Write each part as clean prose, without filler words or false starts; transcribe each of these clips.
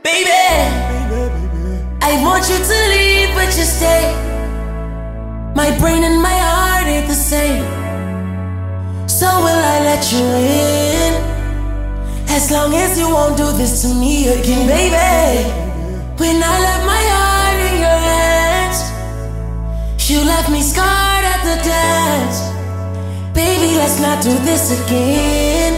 Baby, I want you to leave, but you stay. My brain and my heart ain't the same. So will I let you in? As long as you won't do this to me again, baby. When I left my heart in your hands, you left me scarred at the dance. Baby, let's not do this again.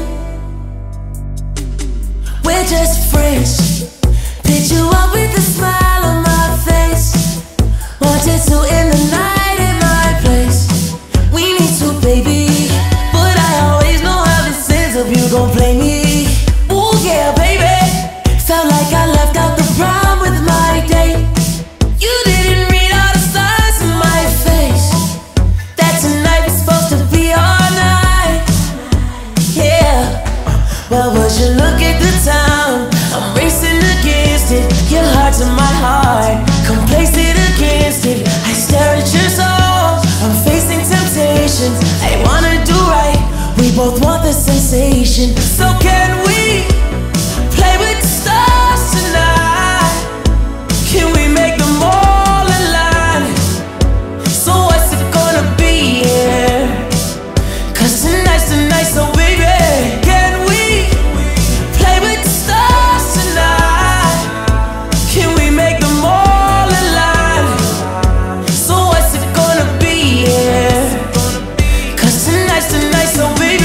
We're just friends. Picked you up with a smile on my face. Wanted to end the night in my place. We need to, baby, but I always know how this ends if you gon' play me. Ooh yeah, baby. Felt like I left out the prom with my date. You didn't read all the signs in my face. That tonight was supposed to be our night. Yeah. Well, would you look at the time? I'm racing against it. Your heart's in my heart. Come place it against it. I stare at your soul. I'm facing temptations. I wanna do right. We both want the sensation. So can we play with the stars tonight? Can we make them all align? So what's it gonna be? Yeah. Cause tonight's the night, so baby, can we play with the stars tonight? Can we make them all align? So what's it gonna be? Yeah. Cause tonight's the night, so baby.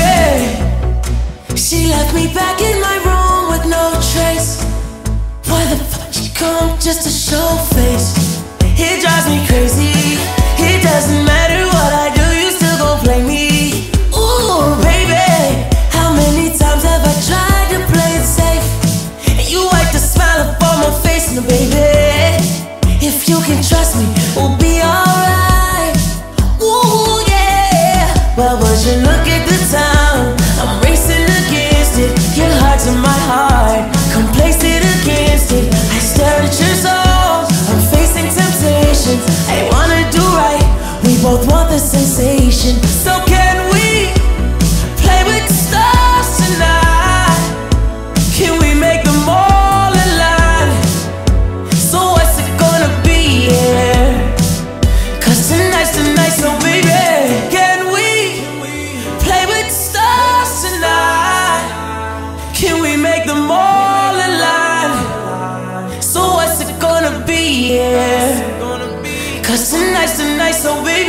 She left me back in my room with no trace. Why the fuck she come just to show face? It drives me crazy. It doesn't matter what I do, you still gon' play me. Ooh, baby, how many times have I tried to play it safe? And you wipe the smile up on my face, now baby, if you can trust me, we'll be alright. Ooh, yeah. Well, would you look at the time? I'm racing against it. Your heart's in my heart. Come place it against it. I stare at your soul. I'm facing temptations. I wanna do right. We both want the sensation. So can we play with the stars tonight? Can we make them all align? So what's it gonna be? Yeah. Cause tonight's the night, so baby, can we play with the stars tonight? Can we make them all align? So what's it gonna be? Yeah. Cause tonight's the night, so baby,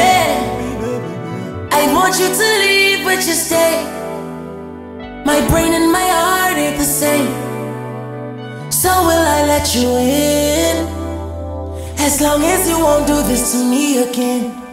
I want you to leave, but you stay. My brain and my heart ain't the same. So will I let you in? As long as you won't do this to me again.